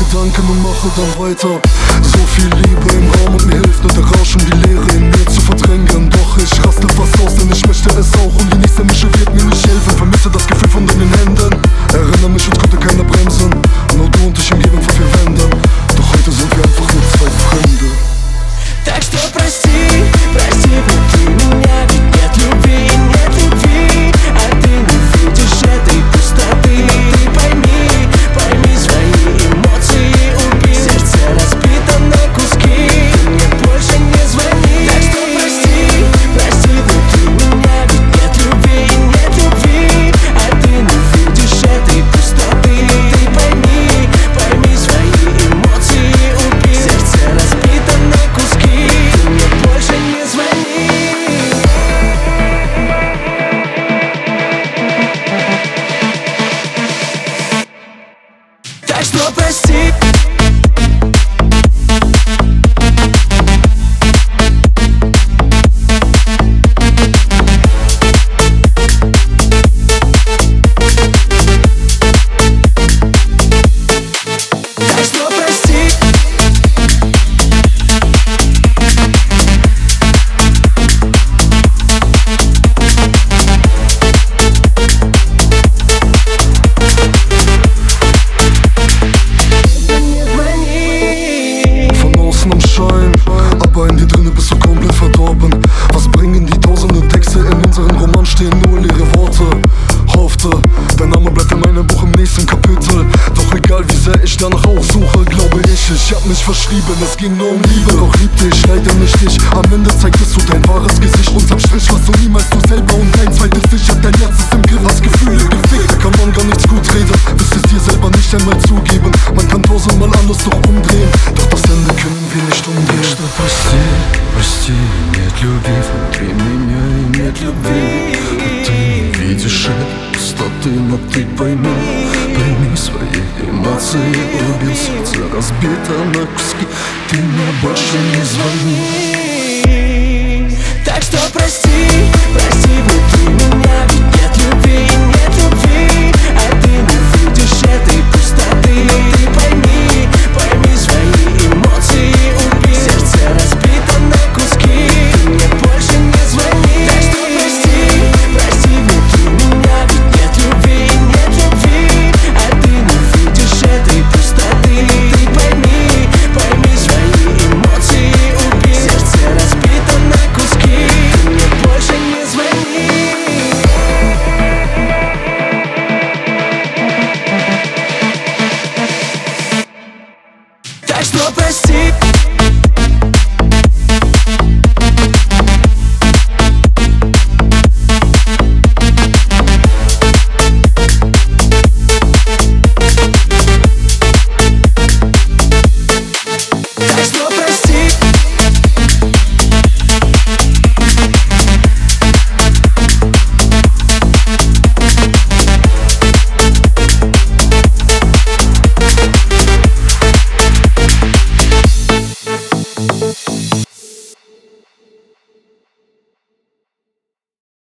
Gedanken und mache dann weiter. So viel Liebe im Raum und mir hilft nur der Rausch, um die Leere in mir zu verdrängen. Doch ich raste fast aus, denn ich möchte es auch, und die nächste Mische wird mir nicht helfen. Vermisse das Gefühl von deinen Händen, erinnere mich, uns konnte keiner bremsen. Nur du und ich umgeben von 4 Wänden, doch heute sind wir einfach nur 2 Fremde. Так что прости, прости, внутри меня ведь нет любви, нет любви. А ты не видишь этой пустоты. Ты пойми, пойми свои эмоции, убей. Сердце разбито на куски, ты мне больше не звони. Так что прости, прости, внутри меня ведь нет любви, нет любви. А ты не видишь этой пустоты. Ты пойми, пойми свои эмоции, убей. Сердце разбито на куски, ты мне больше не звони. Так что прости. Так что прости. Aber in dir drinnen bist du komplett verdorben. Was bringen die tausenden Texte? In unseren Roman stehen nur leere Worte. Hoffte, dein Name bleibt in meinem Buch im nächsten Kapitel. Doch egal wie sehr ich danach auch suche, glaube ich hab mich verschrieben, es ging nur um Liebe. Doch liebte ich leider nicht dich. Am Ende zeigtest du dein wahres Gesicht. Unterm Strich warst du niemals du selber und kein zweites Ich. Hab dein Herz ist im Griff, hast Gefühle gefickt. Da kann man gar nichts gut reden, wirst es dir selber nicht einmal zugeben. Man kann tausendmal alles doch umdrehen, doch das Ende können wir nicht umdrehen. Что прости, прости, нет любви внутри меня и нет любви. А ты не видишь этой пустоты, но ты пойми, пойми свои эмоции, убил сердце разбито на куски, ты мне больше не звони. Так что прости, прости, внутри меня ведь нет любви, нет любви. А ты не видишь этой пустоты. Ты пойми, пойми свои эмоции, убей. Сердце разбито на куски, ты мне больше не звони. Так что прости, прости, внутри меня ведь нет любви, нет любви. А ты не видишь этой пустоты. Ты пойми, пойми свои эмоции, убей. Сердце разбито на куски, ты мне больше не звони. Так что прости.